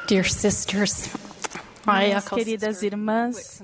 Dear sisters, Minhas queridas irmãs,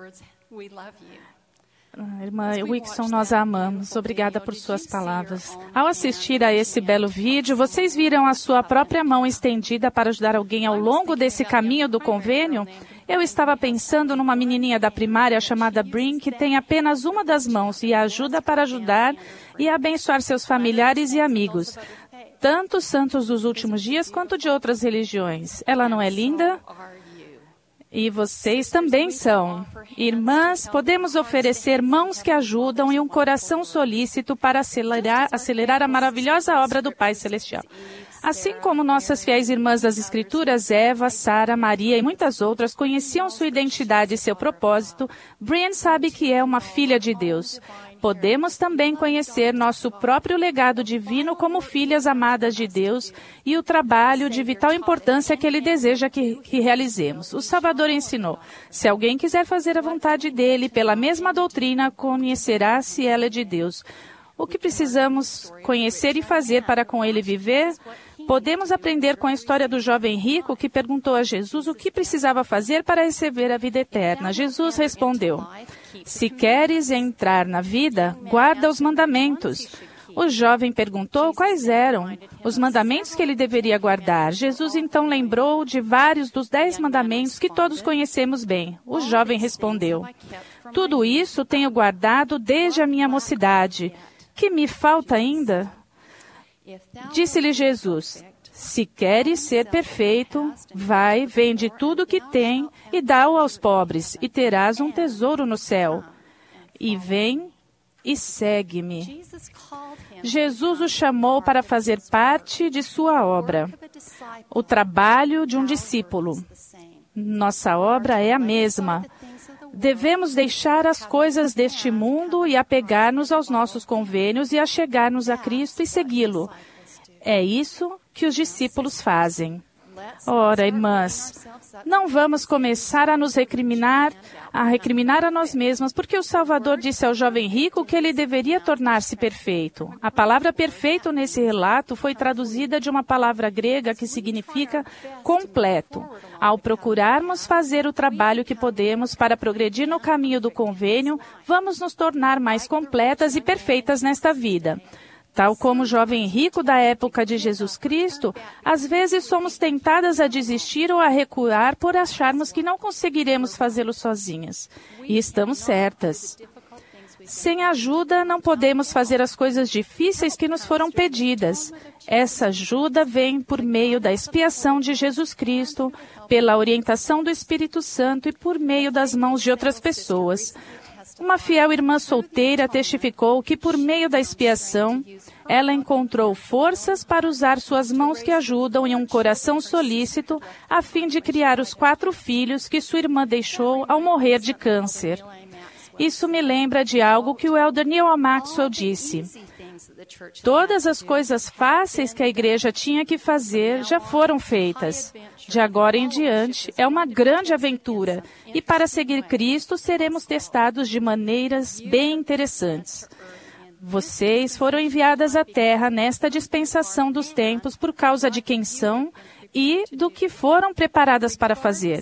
irmã Wixon, nós a amamos. Obrigada por suas palavras. Ao assistir a esse belo vídeo, vocês viram a sua própria mão estendida para ajudar alguém ao longo desse caminho do convênio? Eu estava pensando numa menininha da primária chamada Brin, que tem apenas uma das mãos e a ajuda para ajudar e abençoar seus familiares e amigos, tanto santos dos últimos dias quanto de outras religiões. Ela não é linda? E vocês também são. Irmãs, podemos oferecer mãos que ajudam e um coração solícito para acelerar a maravilhosa obra do Pai Celestial. Assim como nossas fiéis irmãs das Escrituras, Eva, Sara, Maria e muitas outras conheciam sua identidade e seu propósito, Brian sabe que é uma filha de Deus. Podemos também conhecer nosso próprio legado divino como filhas amadas de Deus e o trabalho de vital importância que Ele deseja que realizemos. O Salvador ensinou: se alguém quiser fazer a vontade dEle pela mesma doutrina, conhecerá se ela é de Deus. O que precisamos conhecer e fazer para com Ele viver? Podemos aprender com a história do jovem rico que perguntou a Jesus o que precisava fazer para receber a vida eterna. Jesus respondeu: se queres entrar na vida, guarda os mandamentos. O jovem perguntou quais eram os mandamentos que ele deveria guardar. Jesus então lembrou de vários dos 10 mandamentos que todos conhecemos bem. O jovem respondeu: tudo isso tenho guardado desde a minha mocidade. Que me falta ainda? Disse-lhe Jesus: se queres ser perfeito, vai, vende tudo o que tem e dá-o aos pobres, e terás um tesouro no céu. E vem e segue-me. Jesus o chamou para fazer parte de sua obra, o trabalho de um discípulo. Nossa obra é a mesma. Devemos deixar as coisas deste mundo e apegar-nos aos nossos convênios e achegar-nos a Cristo e segui-lo. É isso que os discípulos fazem. Ora, irmãs, não vamos começar a nos recriminar a nós mesmas, porque o Salvador disse ao jovem rico que ele deveria tornar-se perfeito. A palavra perfeito nesse relato foi traduzida de uma palavra grega que significa completo. Ao procurarmos fazer o trabalho que podemos para progredir no caminho do convênio, vamos nos tornar mais completas e perfeitas nesta vida. Tal como o jovem rico da época de Jesus Cristo, às vezes somos tentadas a desistir ou a recuar por acharmos que não conseguiremos fazê-lo sozinhas. E estamos certas. Sem ajuda, não podemos fazer as coisas difíceis que nos foram pedidas. Essa ajuda vem por meio da expiação de Jesus Cristo, pela orientação do Espírito Santo e por meio das mãos de outras pessoas. Uma fiel irmã solteira testificou que, por meio da expiação, ela encontrou forças para usar suas mãos que ajudam e um coração solícito a fim de criar os 4 filhos que sua irmã deixou ao morrer de câncer. Isso me lembra de algo que o elder Neil Maxwell disse: todas as coisas fáceis que a igreja tinha que fazer já foram feitas. De agora em diante, é uma grande aventura, e para seguir Cristo seremos testados de maneiras bem interessantes. Vocês foram enviadas à Terra nesta dispensação dos tempos por causa de quem são e do que foram preparadas para fazer.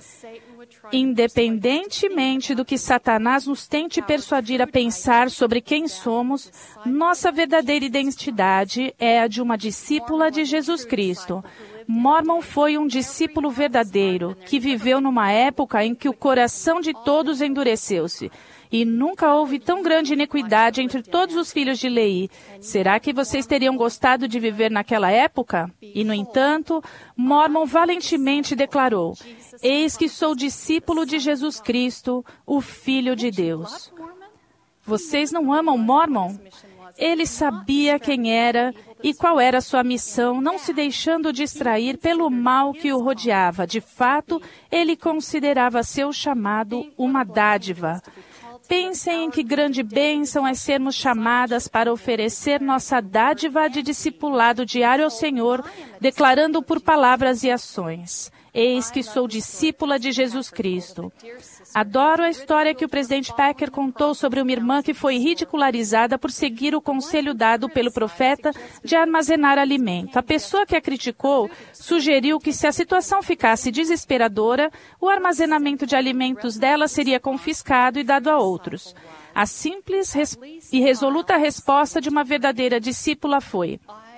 Independentemente do que Satanás nos tente persuadir a pensar sobre quem somos, nossa verdadeira identidade é a de uma discípula de Jesus Cristo. Mormon foi um discípulo verdadeiro, que viveu numa época em que o coração de todos endureceu-se. E nunca houve tão grande iniquidade entre todos os filhos de Leí. Será que vocês teriam gostado de viver naquela época? E, no entanto, Mormon valentemente declarou: eis que sou discípulo de Jesus Cristo, o Filho de Deus. Vocês não amam Mormon? Ele sabia quem era e qual era a sua missão, não se deixando distrair pelo mal que o rodeava. De fato, ele considerava seu chamado uma dádiva. Pensem em que grande bênção é sermos chamadas para oferecer nossa dádiva de discipulado diário ao Senhor, declarando por palavras e ações: Eis que sou discípula de Jesus Cristo. Adoro a história que o presidente Packer contou sobre uma irmã que foi ridicularizada por seguir o conselho dado pelo profeta de armazenar alimento. A pessoa que a criticou sugeriu que, se a situação ficasse desesperadora, o armazenamento de alimentos dela seria confiscado e dado a outros. A simples e resoluta resposta de uma verdadeira discípula foi: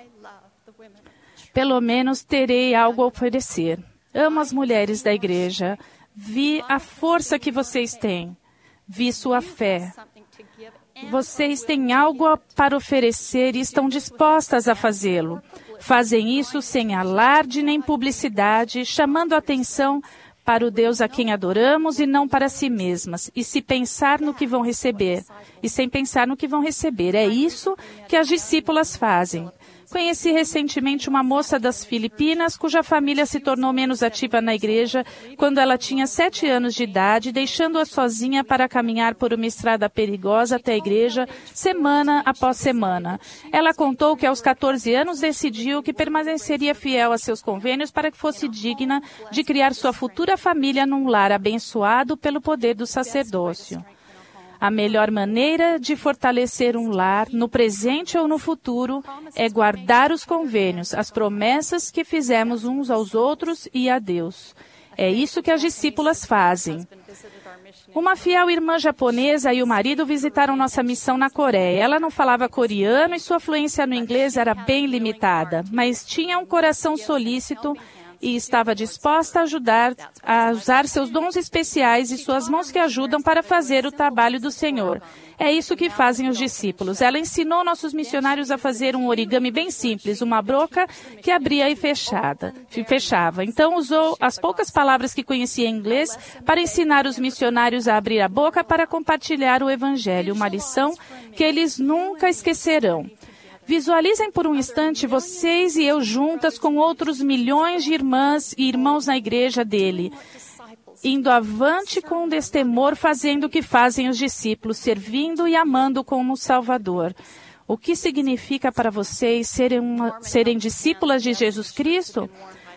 pelo menos terei algo a oferecer. Amo as mulheres da igreja. Vi a força que vocês têm. Vi sua fé. Vocês têm algo para oferecer e estão dispostas a fazê-lo. Fazem isso sem alarde nem publicidade, chamando a atenção para o Deus a quem adoramos e não para si mesmas, e sem pensar no que vão receber. É isso que as discípulas fazem. Conheci recentemente uma moça das Filipinas cuja família se tornou menos ativa na igreja quando ela tinha 7 anos de idade, deixando-a sozinha para caminhar por uma estrada perigosa até a igreja semana após semana. Ela contou que aos 14 anos decidiu que permaneceria fiel a seus convênios para que fosse digna de criar sua futura família num lar abençoado pelo poder do sacerdócio. A melhor maneira de fortalecer um lar, no presente ou no futuro, é guardar os convênios, as promessas que fizemos uns aos outros e a Deus. É isso que as discípulas fazem. Uma fiel irmã japonesa e o marido visitaram nossa missão na Coreia. Ela não falava coreano e sua fluência no inglês era bem limitada, mas tinha um coração solícito e estava disposta a ajudar a usar seus dons especiais e suas mãos que ajudam para fazer o trabalho do Senhor. É isso que fazem os discípulos. Ela ensinou nossos missionários a fazer um origami bem simples, uma broca que abria e fechava. Então usou as poucas palavras que conhecia em inglês para ensinar os missionários a abrir a boca para compartilhar o Evangelho, uma lição que eles nunca esquecerão. Visualizem por um instante vocês e eu juntas com outros milhões de irmãs e irmãos na igreja dele, indo avante com destemor, fazendo o que fazem os discípulos, servindo e amando como Salvador. O que significa para vocês serem discípulas de Jesus Cristo?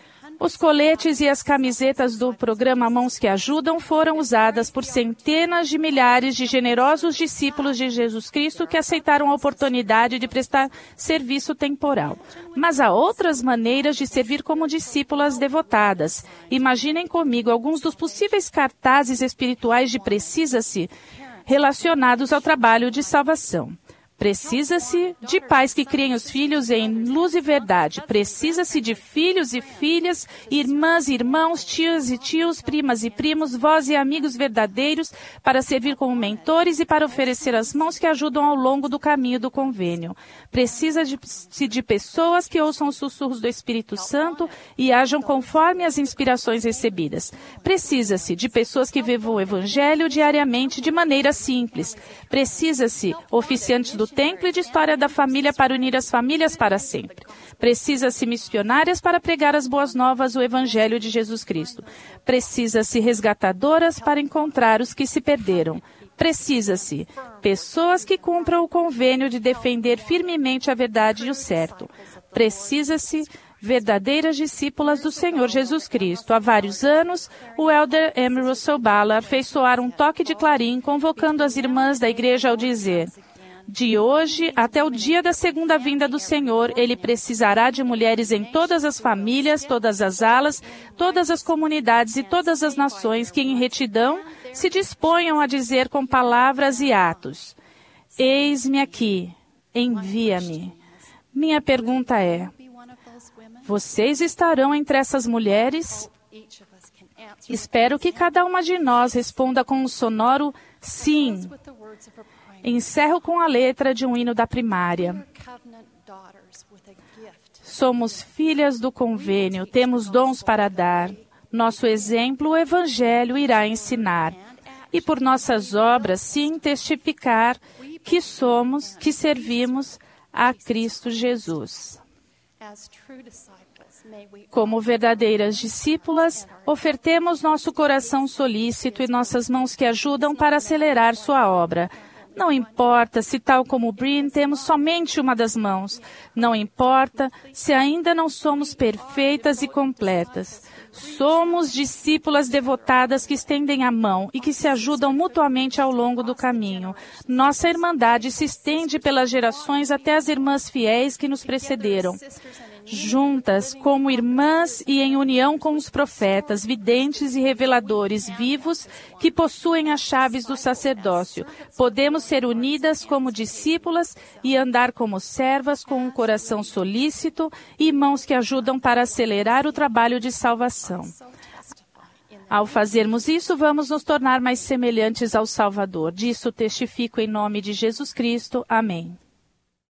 Os coletes e as camisetas do programa Mãos que Ajudam foram usadas por centenas de milhares de generosos discípulos de Jesus Cristo que aceitaram a oportunidade de prestar serviço temporal. Mas há outras maneiras de servir como discípulas devotadas. Imaginem comigo alguns dos possíveis cartazes espirituais de Precisa-se relacionados ao trabalho de salvação. Precisa-se de pais que criem os filhos em luz e verdade. Precisa-se de filhos e filhas, irmãs e irmãos, tias e tios, primas e primos, vós e amigos verdadeiros para servir como mentores e para oferecer as mãos que ajudam ao longo do caminho do convênio. Precisa-se de pessoas que ouçam os sussurros do Espírito Santo e ajam conforme as inspirações recebidas. Precisa-se de pessoas que vivam o Evangelho diariamente de maneira simples. Precisa-se oficiantes do templo e de história da família para unir as famílias para sempre. Precisa-se missionárias para pregar as boas novas, o Evangelho de Jesus Cristo. Precisa-se resgatadoras para encontrar os que se perderam. Precisa-se pessoas que cumpram o convênio de defender firmemente a verdade e o certo. Precisa-se verdadeiras discípulas do Senhor Jesus Cristo. Há vários anos, o elder M. Russell Ballard fez soar um toque de clarim, convocando as irmãs da igreja ao dizer: de hoje até o dia da segunda vinda do Senhor, Ele precisará de mulheres em todas as famílias, todas as alas, todas as comunidades e todas as nações que, em retidão, se disponham a dizer com palavras e atos: eis-me aqui, envia-me. Minha pergunta é: vocês estarão entre essas mulheres? Espero que cada uma de nós responda com um sonoro sim. Encerro com a letra de um hino da primária. Somos filhas do convênio, temos dons para dar. Nosso exemplo, o Evangelho, irá ensinar. E por nossas obras, sim, testificar que somos, que servimos a Cristo Jesus. Como verdadeiras discípulas, ofertemos nosso coração solícito e nossas mãos que ajudam para acelerar sua obra. Não importa se, tal como Bryn, temos somente uma das mãos. Não importa se ainda não somos perfeitas e completas. Somos discípulas devotadas que estendem a mão e que se ajudam mutuamente ao longo do caminho. Nossa irmandade se estende pelas gerações até as irmãs fiéis que nos precederam. Juntas, como irmãs e em união com os profetas, videntes e reveladores vivos que possuem as chaves do sacerdócio, podemos ser unidas como discípulas e andar como servas com um coração solícito e mãos que ajudam para acelerar o trabalho de salvação. Ao fazermos isso, vamos nos tornar mais semelhantes ao Salvador. Disso testifico em nome de Jesus Cristo. Amém.